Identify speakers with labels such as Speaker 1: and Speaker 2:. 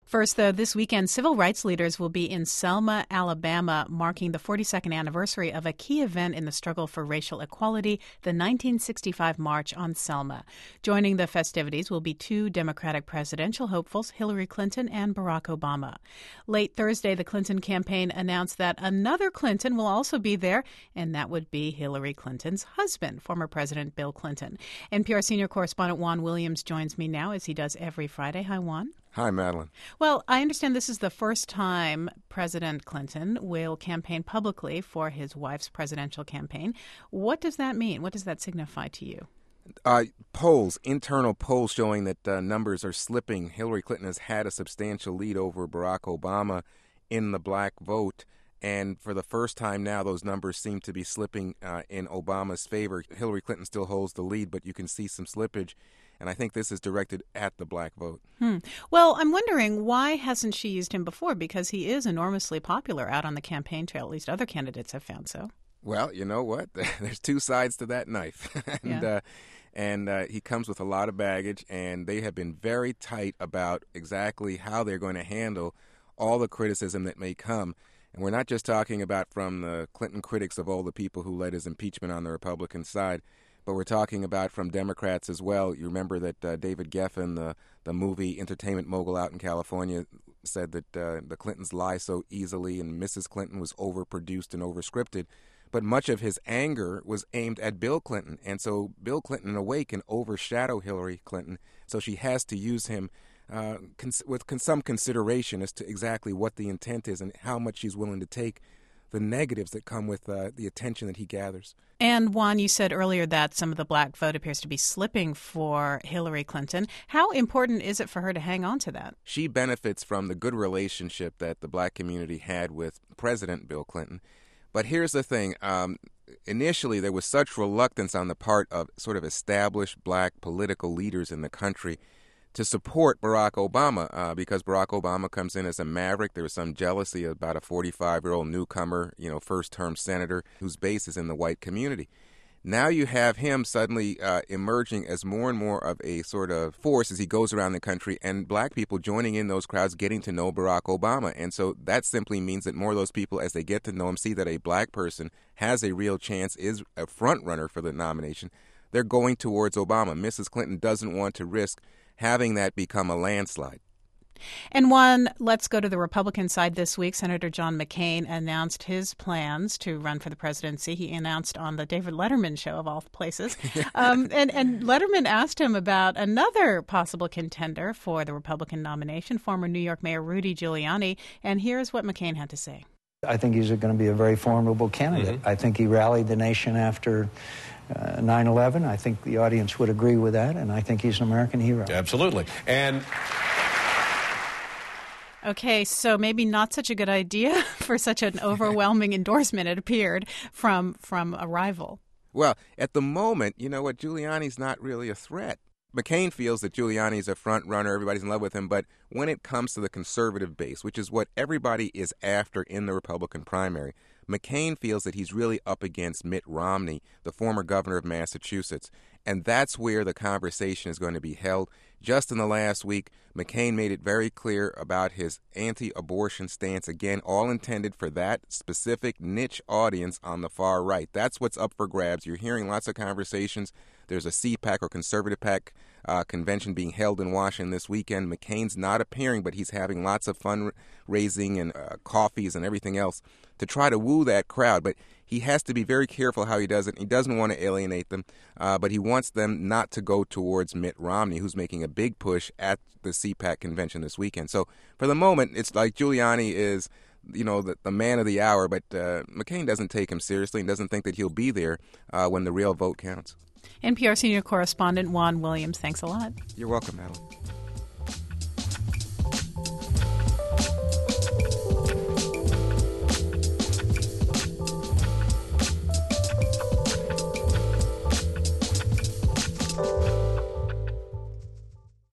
Speaker 1: First, though, this weekend, civil rights leaders will be in Selma, Alabama, marking the 42nd anniversary of a key event in the struggle for racial equality, the 1965 March on Selma. Joining the festivities will be two Democratic presidential hopefuls, Hillary Clinton and Barack Obama. Late Thursday, the Clinton campaign announced that another Clinton will also be there, and that would be Hillary Clinton's husband, former President Bill Clinton. NPR senior correspondent Juan Williams joins me now, as he does every Friday. Hi, Juan.
Speaker 2: Hi, Madeline.
Speaker 1: Well, I understand this is the first time President Clinton will campaign publicly for his wife's presidential campaign. What does that mean? What does that signify to you?
Speaker 2: Internal polls showing that numbers are slipping. Hillary Clinton has had a substantial lead over Barack Obama in the black vote. And for the first time now, those numbers seem to be slipping in Obama's favor. Hillary Clinton still holds the lead, but you can see some slippage. And I think this is directed at the black vote.
Speaker 1: Well, I'm wondering, why hasn't she used him before? Because he is enormously popular out on the campaign trail. At least other candidates have found so.
Speaker 2: Well, you know what? There's two sides to that knife. And he comes with a lot of baggage, and they have been very tight about exactly how they're going to handle all the criticism that may come. And we're not just talking about from the Clinton critics of all the people who led his impeachment on the Republican side, but we're talking about from Democrats as well. You remember that David Geffen, the movie entertainment mogul out in California, said that the Clintons lie so easily and Mrs. Clinton was overproduced and overscripted. But much of his anger was aimed at Bill Clinton. And so Bill Clinton, in a way, can overshadow Hillary Clinton. So she has to use him with some consideration as to exactly what the intent is and how much she's willing to take the negatives that come with the attention that he gathers.
Speaker 1: And Juan, you said earlier that some of the black vote appears to be slipping for Hillary Clinton. How important is it for her to hang on to that?
Speaker 2: She benefits from the good relationship that the black community had with President Bill Clinton. But here's the thing. Initially, there was such reluctance on the part of sort of established black political leaders in the country to support Barack Obama because Barack Obama comes in as a maverick. There was some jealousy about a 45-year-old newcomer, first-term senator whose base is in the white community. Now you have him suddenly emerging as more and more of a sort of force as he goes around the country, and black people joining in those crowds, getting to know Barack Obama. And so that simply means that more of those people, as they get to know him, see that a black person has a real chance, is a front runner for the nomination, they're going towards Obama. Mrs. Clinton doesn't want to risk having that become a landslide.
Speaker 1: And Juan, let's go to the Republican side this week. Senator John McCain announced his plans to run for the presidency. He announced on the David Letterman show, of all places. And Letterman asked him about another possible contender for the Republican nomination, former New York Mayor Rudy Giuliani. And here's what McCain had to say.
Speaker 3: I think he's going to be a very formidable candidate. I think he rallied the nation after 9/11. I think the audience would agree with that, and I think he's an American hero.
Speaker 4: Absolutely. And
Speaker 1: okay, so maybe not such a good idea for such an overwhelming endorsement, it appeared, from a rival.
Speaker 2: Well, at the moment, you know what, Giuliani's not really a threat. McCain feels that Giuliani's a front runner, everybody's in love with him, but when it comes to the conservative base, which is what everybody is after in the Republican primary, McCain feels that he's really up against Mitt Romney, the former governor of Massachusetts, and that's where the conversation is going to be held. Just in the last week, McCain made it very clear about his anti-abortion stance, again, all intended for that specific niche audience on the far right. That's what's up for grabs. You're hearing lots of conversations. There's a CPAC or Conservative PAC convention being held in Washington this weekend. McCain's not appearing, but he's having lots of fundraising and coffees and everything else to try to woo that crowd. But he has to be very careful how he does it. He doesn't want to alienate them, but he wants them not to go towards Mitt Romney, who's making a big push at the CPAC convention this weekend. So for the moment, it's like Giuliani is, the man of the hour, but McCain doesn't take him seriously and doesn't think that he'll be there when the real vote counts.
Speaker 1: NPR senior correspondent Juan Williams, thanks a lot.
Speaker 2: You're welcome, Madeline.